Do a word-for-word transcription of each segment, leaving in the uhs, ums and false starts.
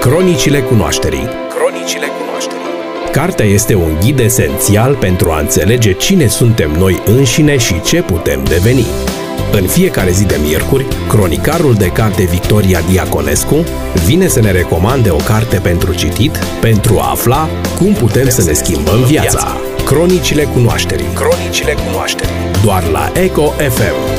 Cronicile cunoașterii. Cronicile cunoașterii. Cartea este un ghid esențial pentru a înțelege cine suntem noi înșine și ce putem deveni. În fiecare zi de miercuri, cronicarul de carte Victoria Diaconescu vine să ne recomande o carte pentru citit, pentru a afla cum putem să ne schimbăm viața. Cronicile cunoașterii. Cronicile cunoașterii. Doar la Eco F M.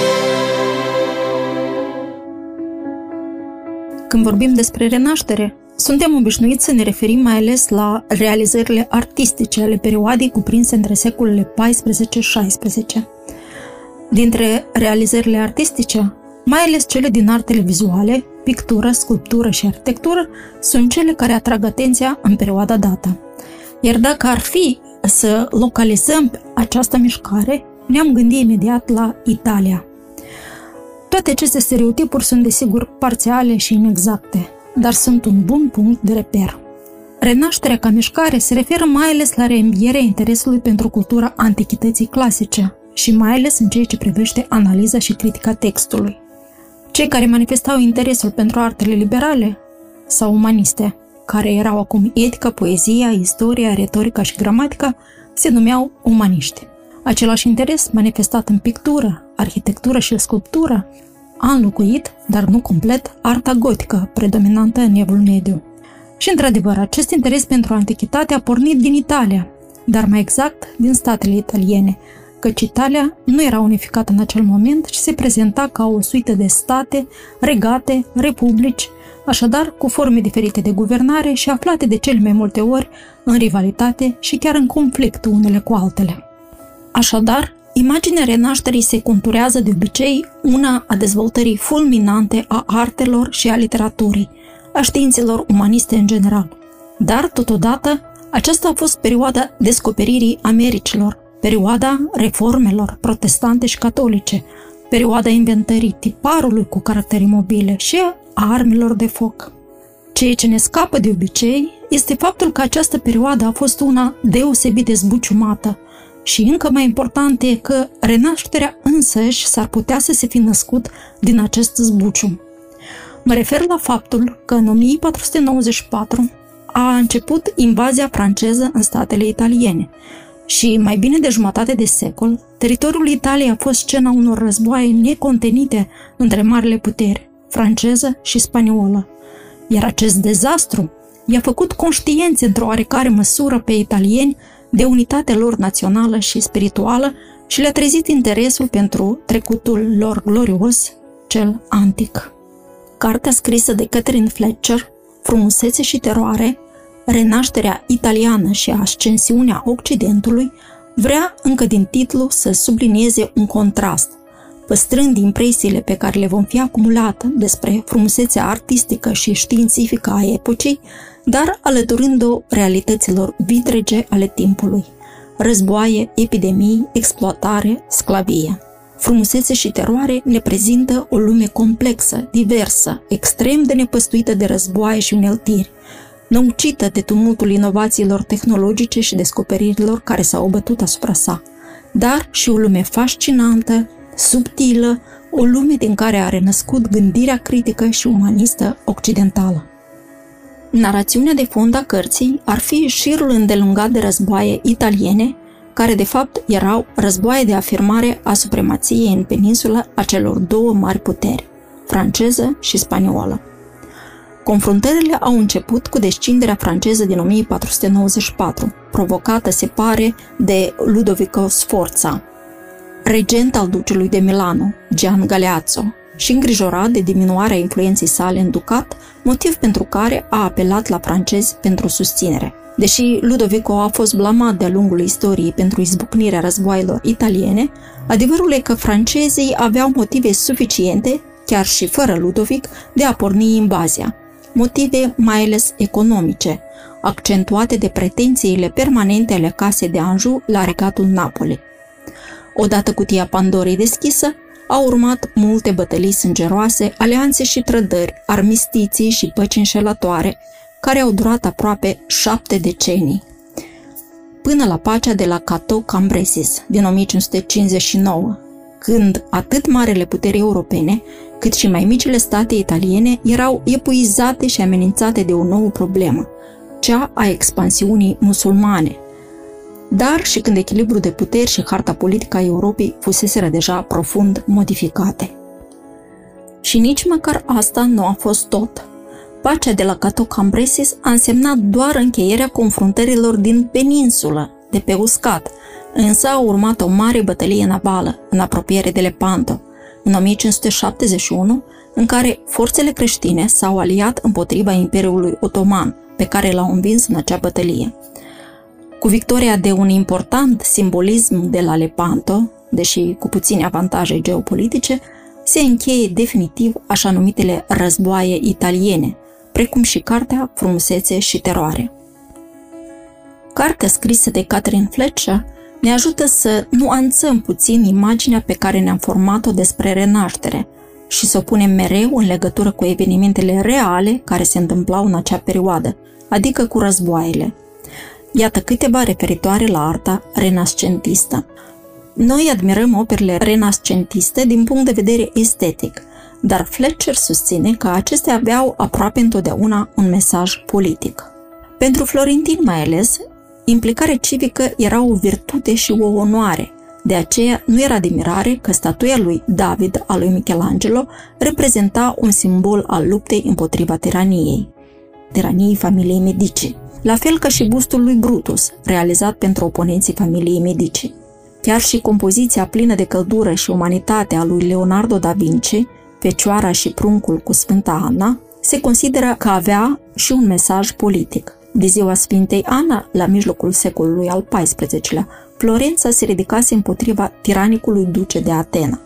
Când vorbim despre renaștere, suntem obișnuiți să ne referim mai ales la realizările artistice ale perioadei cuprinse între secolele paisprezece șaisprezece. Dintre realizările artistice, mai ales cele din artele vizuale, pictură, sculptură și arhitectură, sunt cele care atrag atenția în perioada dată. Iar dacă ar fi să localizăm această mișcare, ne-am gândit imediat la Italia. Toate aceste stereotipuri sunt desigur parțiale și inexacte, dar sunt un bun punct de reper. Renașterea ca mișcare se referă mai ales la reînvierea interesului pentru cultura antichității clasice și mai ales în ceea ce privește analiza și critica textului. Cei care manifestau interesul pentru artele liberale sau umaniste, care erau acum etica, poezia, istoria, retorica și gramatica, se numeau umaniști. Același interes manifestat în pictură, arhitectură și sculptură a înlocuit, dar nu complet, arta gotică, predominantă în Evul Mediu. Și într-adevăr, acest interes pentru antichitate a pornit din Italia, dar mai exact din statele italiene, căci Italia nu era unificată în acel moment și se prezenta ca o suită de state, regate, republici, așadar cu forme diferite de guvernare și aflate de cele mai multe ori în rivalitate și chiar în conflict unele cu altele. Așadar, imaginea renașterii se conturează de obicei una a dezvoltării fulminante a artelor și a literaturii, a științelor umaniste în general. Dar, totodată, aceasta a fost perioada descoperirii Americilor, perioada reformelor protestante și catolice, perioada inventării tiparului cu caractere mobile și a armelor de foc. Ceea ce ne scapă de obicei este faptul că această perioadă a fost una deosebit de zbuciumată și încă mai important e că renașterea însăși s-ar putea să se fi născut din acest zbucium. Mă refer la faptul că în o mie patru sute nouăzeci și patru a început invazia franceză în statele italiene și mai bine de jumătate de secol, teritoriul Italiei a fost scena unor războaie necontenite între marile puteri, franceză și spaniolă. Iar acest dezastru i-a făcut conștienți într-o oarecare măsură pe italieni de unitatea lor națională și spirituală și le-a trezit interesul pentru trecutul lor glorios, cel antic. Cartea scrisă de Catherine Fletcher, Frumusețe și teroare, renașterea italiană și ascensiunea Occidentului, vrea încă din titlu să sublinieze un contrast, păstrând impresiile pe care le vom fi acumulate despre frumusețea artistică și științifică a epocii, dar alăturând-o realităților vitrege ale timpului: războaie, epidemii, exploatare, sclavie. Frumusețe și teroare ne prezintă o lume complexă, diversă, extrem de nepăstuită de războaie și uneltiri, năucită de tumultul inovațiilor tehnologice și descoperirilor care s-au bătut asupra sa, dar și o lume fascinantă, subtilă, o lume din care a renăscut gândirea critică și umanistă occidentală. Narațiunea de fond a cărții ar fi șirul îndelungat de războaie italiene, care de fapt erau războaie de afirmare a supremației în peninsulă a celor două mari puteri, franceză și spaniolă. Confruntările au început cu descinderea franceză din o mie patru sute nouăzeci și patru, provocată, se pare, de Ludovico Sforza, regent al ducelui de Milano, Gian Galeazzo, și îngrijorat de diminuarea influenței sale în ducat, motiv pentru care a apelat la francezi pentru susținere. Deși Ludovico a fost blamat de-a lungul istoriei pentru izbucnirea războaielor italiene, adevărul e că francezii aveau motive suficiente, chiar și fără Ludovic, de a porni invazia. Motive mai ales economice, accentuate de pretențiile permanente ale casei de Anjou la regatul Napoli. Odată cutia Pandorei deschisă, au urmat multe bătălii sângeroase, alianțe și trădări, armistiții și păci înșelătoare, care au durat aproape șapte decenii, până la pacea de la Cateau-Cambrésis din o mie cinci sute cincizeci și nouă, când atât marele puteri europene, cât și mai micile state italiene erau epuizate și amenințate de o nouă problemă, cea a expansiunii musulmane. Dar și când echilibrul de puteri și harta politică a Europei fuseseră deja profund modificate. Și nici măcar asta nu a fost tot. Pacea de la Cato Cambresis a însemnat doar încheierea confruntărilor din peninsulă, de pe uscat, însă a urmat o mare bătălie navală în apropiere de Lepanto, în o mie cinci sute șaptezeci și unu, în care forțele creștine s-au aliat împotriva Imperiului Otoman, pe care l-au învins în acea bătălie. Cu victoria de un important simbolism de la Lepanto, deși cu puține avantaje geopolitice, se încheie definitiv așa numitele războaie italiene, precum și cartea Frumusețe și teroare. Cartea scrisă de Catherine Fletcher ne ajută să nuanțăm puțin imaginea pe care ne-am format-o despre renaștere și să o punem mereu în legătură cu evenimentele reale care se întâmplau în acea perioadă, adică cu războaiele. Iată câteva referitoare la arta renascentistă. Noi admirăm operele renascentiste din punct de vedere estetic, dar Fletcher susține că acestea aveau aproape întotdeauna un mesaj politic. Pentru Florentin mai ales, implicarea civică era o virtute și o onoare, de aceea nu era de mirare că statuia lui David a lui Michelangelo reprezenta un simbol al luptei împotriva tiraniei, tiraniei familiei Medici, la fel ca și bustul lui Brutus, realizat pentru oponenții familiei Medici. Chiar și compoziția plină de căldură și umanitate a lui Leonardo da Vinci, Fecioara și pruncul cu Sfânta Ana, se consideră că avea și un mesaj politic. De ziua Sfintei Ana, la mijlocul secolului al paisprezecelea, Florența se ridicase împotriva tiranicului duce de Atena.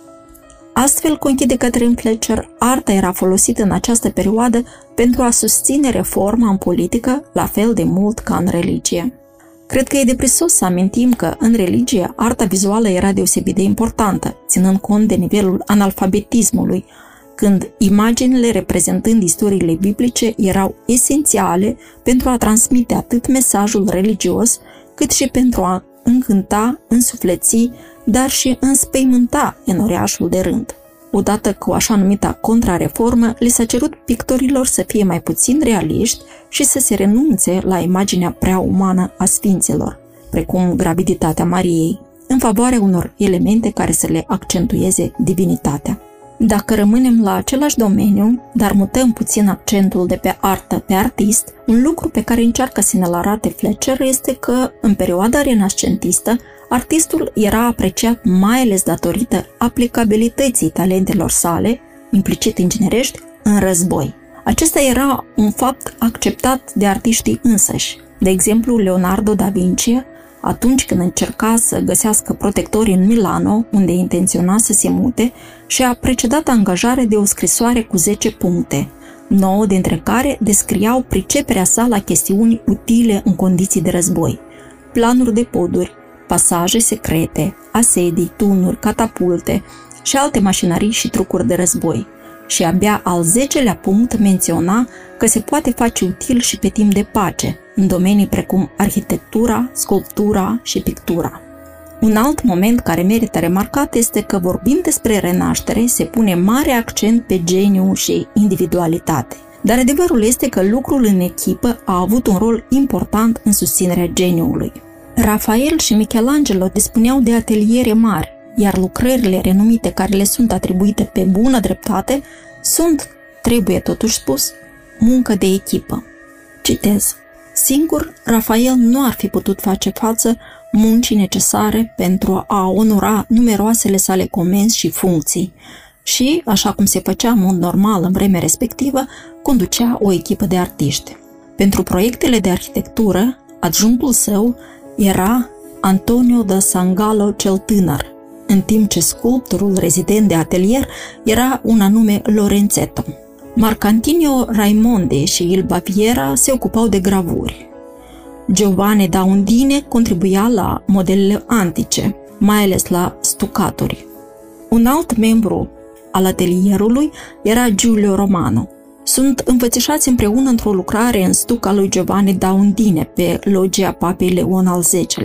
Astfel, conchide Catherine Fletcher, arta era folosită în această perioadă pentru a susține reforma în politică, la fel de mult ca în religie. Cred că e de prisos să amintim că, în religie, arta vizuală era deosebit de importantă, ținând cont de nivelul analfabetismului, când imaginile reprezentând istoriile biblice erau esențiale pentru a transmite atât mesajul religios, cât și pentru a încânta, însufleți, dar și înspăimânta enoriașul de rând. Odată cu așa numita contrareformă, li s-a cerut pictorilor să fie mai puțin realiști și să se renunțe la imaginea prea umană a sfinților, precum graviditatea Mariei, în favoarea unor elemente care să le accentueze divinitatea. Dacă rămânem la același domeniu, dar mutăm puțin accentul de pe artă pe artist, un lucru pe care încearcă să ne-l arate Fletcher este că, în perioada renascentistă, artistul era apreciat mai ales datorită aplicabilității talentelor sale, implicit inginerești, în război. Acesta era un fapt acceptat de artiștii însăși. De exemplu, Leonardo da Vinci, atunci când încerca să găsească protectori în Milano, unde intenționa să se mute, și-a precedat angajarea de o scrisoare cu zece puncte, nouă dintre care descriau priceperea sa la chestiuni utile în condiții de război, planuri de poduri, pasaje secrete, asedii, tunuri, catapulte și alte mașinării și trucuri de război. Și abia al zecelea punct menționa că se poate face util și pe timp de pace, în domenii precum arhitectura, sculptura și pictura. Un alt moment care merită remarcat este că, vorbind despre renaștere, se pune mare accent pe geniu și individualitate. Dar adevărul este că lucrul în echipă a avut un rol important în susținerea geniului. Rafael și Michelangelo dispuneau de ateliere mari, iar lucrările renumite care le sunt atribuite pe bună dreptate sunt, trebuie totuși spus, muncă de echipă. Citez. Singur, Rafael nu ar fi putut face față muncii necesare pentru a onora numeroasele sale comenzi și funcții și, așa cum se făcea în mod normal în vremea respectivă, conducea o echipă de artiști. Pentru proiectele de arhitectură, adjunctul său era Antonio da Sangallo cel tânăr, în timp ce sculptorul rezident de atelier era un anume Lorenzetto. Marcantinio Raimondi și Il Baviera se ocupau de gravuri. Giovanni da Undine contribuia la modelele antice, mai ales la stucaturi. Un alt membru al atelierului era Giulio Romano. Sunt înfățișați împreună într-o lucrare în stuc a lui Giovanni da Undine pe logia papei Leon al zecelea.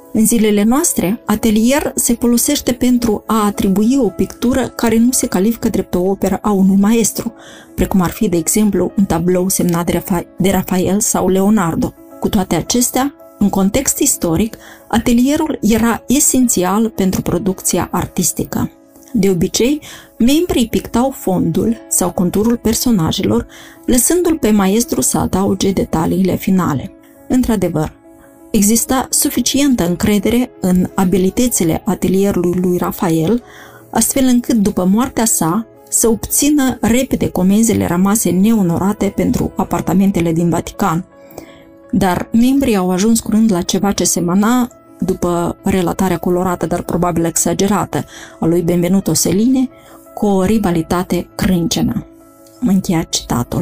În zilele noastre, atelier se folosește pentru a atribui o pictură care nu se califică drept o operă a unui maestru, precum ar fi, de exemplu, un tablou semnat de, Rafa- de Rafael sau Leonardo. Cu toate acestea, în context istoric, atelierul era esențial pentru producția artistică. De obicei, membrii pictau fondul sau conturul personajelor, lăsându-l pe maestru să adauge detaliile finale. Într-adevăr, exista suficientă încredere în abilitățile atelierului lui Rafael, astfel încât după moartea sa să obțină repede comenzile rămase neonorate pentru apartamentele din Vatican. Dar membrii au ajuns curând la ceva ce semăna, după relatarea colorată, dar probabil exagerată, a lui Benvenuto Cellini, cu o rivalitate crâncenă. Mă încheia citatul.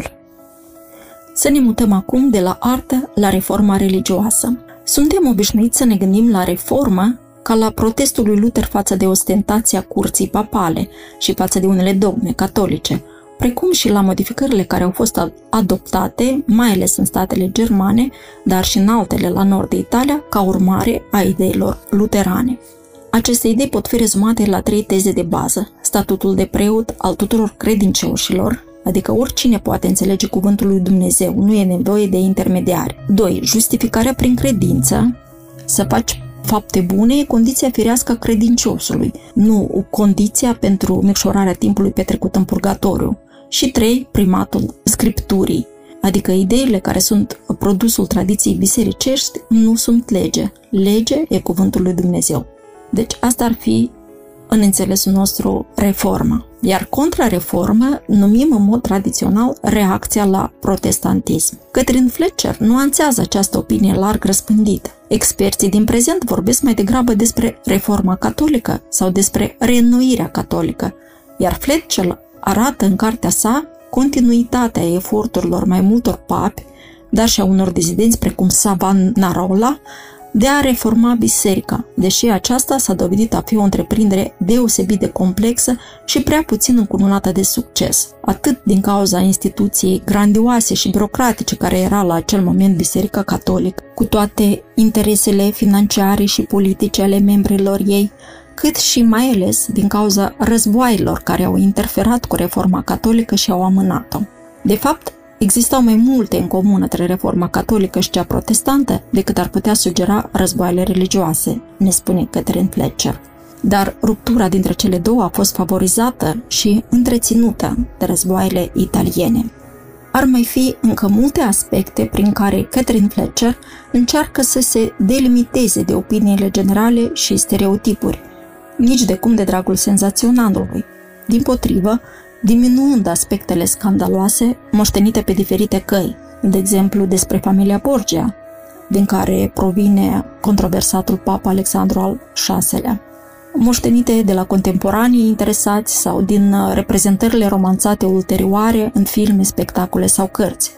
Să ne mutăm acum de la artă la reforma religioasă. Suntem obișnuiți să ne gândim la reformă ca la protestul lui Luther față de ostentația curții papale și față de unele dogme catolice, precum și la modificările care au fost adoptate, mai ales în statele germane, dar și în altele la nord de Italia, ca urmare a ideilor luterane. Aceste idei pot fi rezumate la trei teze de bază: statutul de preot al tuturor credincioșilor, adică oricine poate înțelege cuvântul lui Dumnezeu, nu e nevoie de intermediari. doi. Justificarea prin credință, să faci fapte bune e condiția firească a credinciosului, nu condiția pentru micșorarea timpului petrecut în purgatoriu. Și trei. Primatul Scripturii, adică ideile care sunt produsul tradiției bisericești nu sunt lege. Lege e cuvântul lui Dumnezeu. Deci asta ar fi, în înțelesul nostru, reforma. Iar contrareformă numim în mod tradițional reacția la protestantism. Catherine Fletcher nuanțează această opinie larg răspândită. Experții din prezent vorbesc mai degrabă despre reforma catolică sau despre reînnoirea catolică, iar Fletcher arată în cartea sa continuitatea eforturilor mai multor papi, dar și a unor dizidenți precum Savonarola, de a reforma biserica, deși aceasta s-a dovedit a fi o întreprindere deosebit de complexă și prea puțin încununată de succes, atât din cauza instituției grandioase și birocratice care era la acel moment Biserica Catolică, cu toate interesele financiare și politice ale membrilor ei, cât și mai ales din cauza războaielor care au interferat cu reforma catolică și au amânat-o. De fapt, existau mai multe în comun între reforma catolică și cea protestantă decât ar putea sugera războaiele religioase, ne spune Catherine Fletcher. Dar ruptura dintre cele două a fost favorizată și întreținută de războaiele italiene. Ar mai fi încă multe aspecte prin care Catherine Fletcher încearcă să se delimiteze de opiniile generale și stereotipuri, nici de cum de dragul senzaționalului. Dimpotrivă, diminuând aspectele scandaloase moștenite pe diferite căi, de exemplu despre familia Borgia, din care provine controversatul Papa Alexandru al șaselea, moștenite de la contemporanii interesați sau din reprezentările romanțate ulterioare în filme, spectacole sau cărți,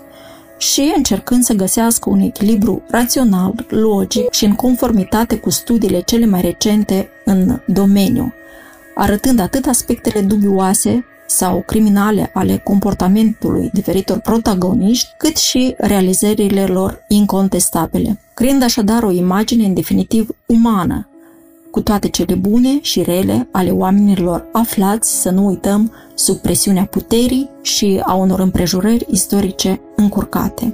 și încercând să găsească un echilibru rațional, logic și în conformitate cu studiile cele mai recente în domeniu, arătând atât aspectele dubioase sau criminale ale comportamentului diferitor protagoniști, cât și realizările lor incontestabile, creând așadar o imagine în definitiv umană, cu toate cele bune și rele ale oamenilor aflați, să nu uităm, sub presiunea puterii și a unor împrejurări istorice încurcate.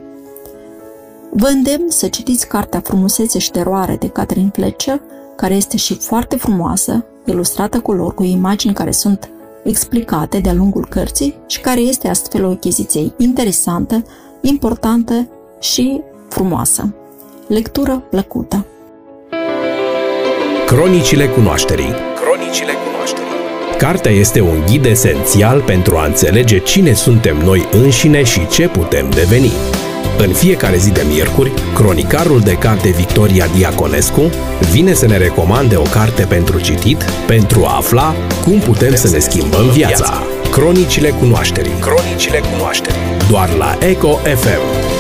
Vă îndemn să citiți cartea Frumusețe și teroare de Catherine Fletcher, care este și foarte frumoasă, ilustrată color cu imagini care sunt explicate de-a lungul cărții și care este astfel o achiziție interesantă, importantă și frumoasă. Lectură plăcută! Cronicile cunoașterii. Cronicile cunoașterii. Cartea este un ghid esențial pentru a înțelege cine suntem noi înșine și ce putem deveni. În fiecare zi de miercuri, cronicarul de carte Victoria Diaconescu vine să ne recomande o carte pentru citit, pentru a afla cum putem să ne schimbăm viața. Cronicile cunoașterii. Cronicile cunoașterii. Doar la Eco F M.